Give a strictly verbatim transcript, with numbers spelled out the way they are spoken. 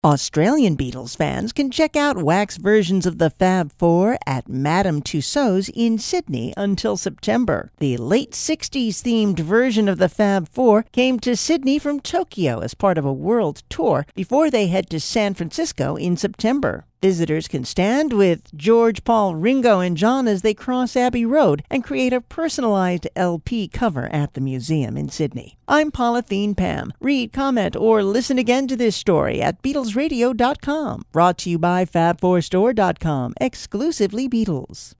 Australian Beatles fans can check out wax versions of the Fab Four at Madame Tussauds in Sydney until September. The late sixties themed version of the Fab Four came to Sydney from Tokyo as part of a world tour before they head to San Francisco in September. Visitors can stand with George, Paul, Ringo, and John as they cross Abbey Road and create a personalized L P cover at the museum in Sydney. I'm Polythene Pam. Read, comment, or listen again to this story at Beatles Radio dot com. Brought to you by Fab Four Store dot com, exclusively Beatles.